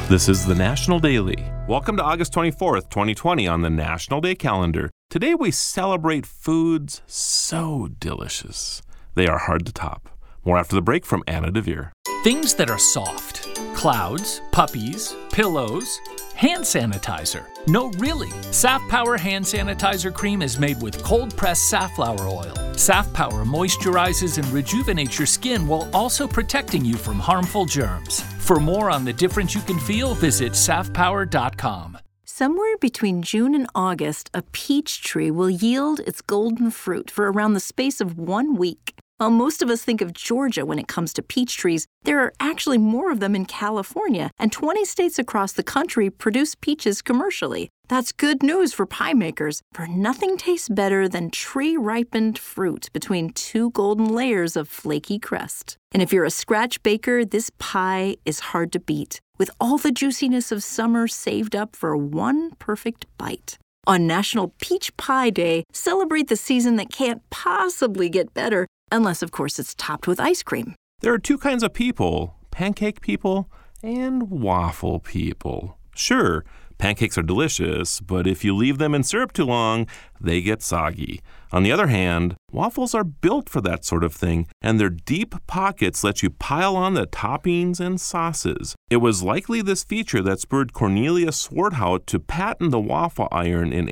This is the National Daily. Welcome to August 24th, 2020 on the National Day calendar. Today we celebrate foods so delicious. They are hard to top. More after the break from Anna DeVere. Things that are soft. Clouds, puppies, pillows, hand sanitizer. No, really. Saff Power hand sanitizer cream is made with cold-pressed safflower oil. Saff Power moisturizes and rejuvenates your skin while also protecting you from harmful germs. For more on the difference you can feel, visit saffpower.com. Somewhere between June and August, a peach tree will yield its golden fruit for around the space of 1 week. While most of us think of Georgia when it comes to peach trees, there are actually more of them in California, and 20 states across the country produce peaches commercially. That's good news for pie makers, for nothing tastes better than tree-ripened fruit between two golden layers of flaky crust. And if you're a scratch baker, this pie is hard to beat, with all the juiciness of summer saved up for one perfect bite. On National Peach Pie Day, celebrate the season that can't possibly get better, unless, of course, it's topped with ice cream. There are two kinds of people, pancake people and waffle people. Sure, pancakes are delicious, but if you leave them in syrup too long, they get soggy. On the other hand, waffles are built for that sort of thing, and their deep pockets let you pile on the toppings and sauces. It was likely this feature that spurred Cornelius Swarthout to patent the waffle iron in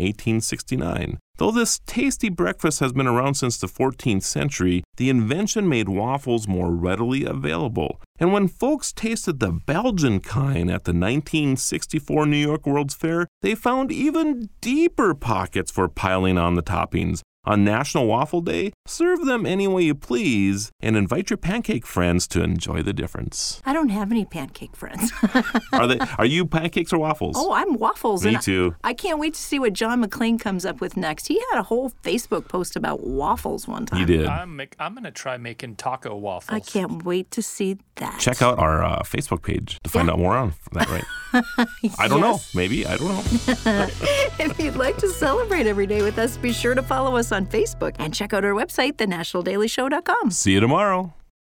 1869. Though this tasty breakfast has been around since the 14th century, the invention made waffles more readily available. And when folks tasted the Belgian kind at the 1964 New York World's Fair, they found even deeper pockets for piling on the toppings. On National Waffle Day, serve them any way you please and invite your pancake friends to enjoy the difference. I don't have any pancake friends. Are you pancakes or waffles? Oh, I'm waffles. Me too. I can't wait to see what John McClane comes up with next. He had a whole Facebook post about waffles one time. He did. I'm going to try making taco waffles. I can't wait to see that. Check out our Facebook page to find out more on that, right? I don't know. Maybe. I don't know. If you'd like to celebrate every day with us, be sure to follow us on Facebook and check out our website, thenationaldailyshow.com. See you tomorrow.